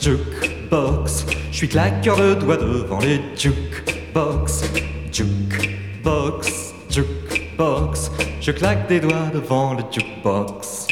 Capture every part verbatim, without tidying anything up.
jukebox. Je suis claqueur de doigts devant les jukebox. Jukebox, jukebox. Je claque des doigts devant le jukebox.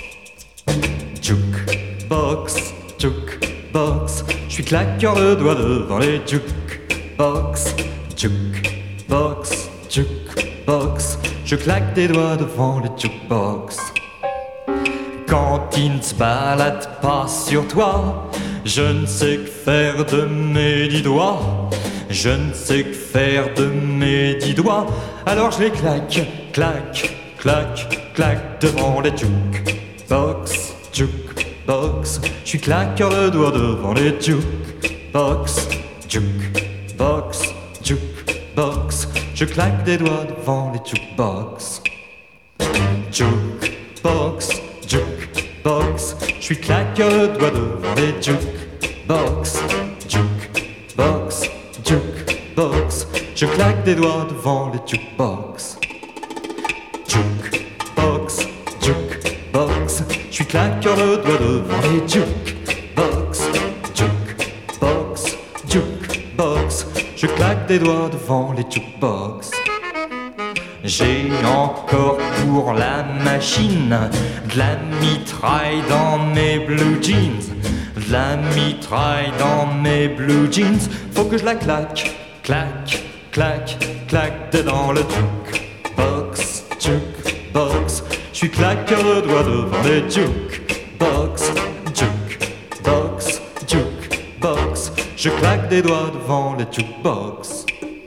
Jukebox, jukebox. Je suis claqueur de doigts devant les jukebox. Jukebox, jukebox. Je claque des doigts devant le jukebox. Quand il ne se balade pas sur toi, je ne sais que faire de mes dix doigts. Je ne sais que faire de mes dix doigts. Alors je les claque, claque, claque, claque devant les jukebox, jukebox. Je suis claqueur de doigts devant les jukebox, jukebox, jukebox. Je claque des doigts devant les jukebox. Jukebox, jukebox. Je suis claqueur de doigts devant les jukebox, jukebox, jukebox. Je claque des doigts devant les jukebox. Jukebox, jukebox. Je suis claqueur de doigts devant les jukebox, jukebox, jukebox. Je claque des doigts devant les jukebox. J'ai encore pour la machine de la mitraille dans mes blue jeans. De la mitraille dans mes blue jeans. Faut que je la claque, claque, claque, claque dedans le jukebox, jukebox. Je suis claqueur de doigts devant les jukebox, jukebox, jukebox. Je claque des doigts devant les jukebox.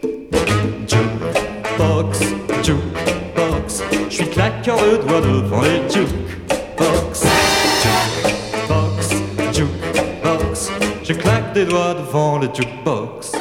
Jukebox, jukebox. Je suis claqueur de doigts devant les jukebox. Jukebox, jukebox. Je claque des doigts devant les jukebox.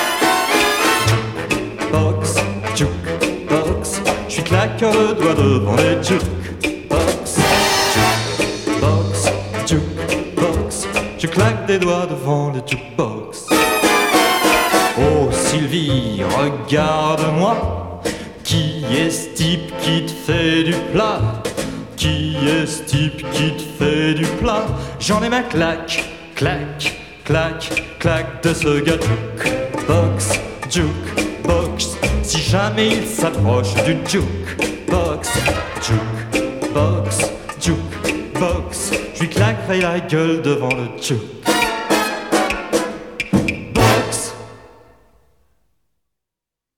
Jukebox, jukebox. Je suis claqueur de doigts devant les jukebox. Jukebox, jukebox. Je claque des doigts devant les jukebox. Oh Sylvie, regarde-moi. Qui est ce type qui te fait du plat? Qui est ce type qui te fait du plat? J'en ai ma claque, claque, claque, claque de ce gars. Jukebox, jukebox. Si jamais il s'approche du jukebox, jukebox, jukebox. Je lui claquerai la gueule devant le jukebox.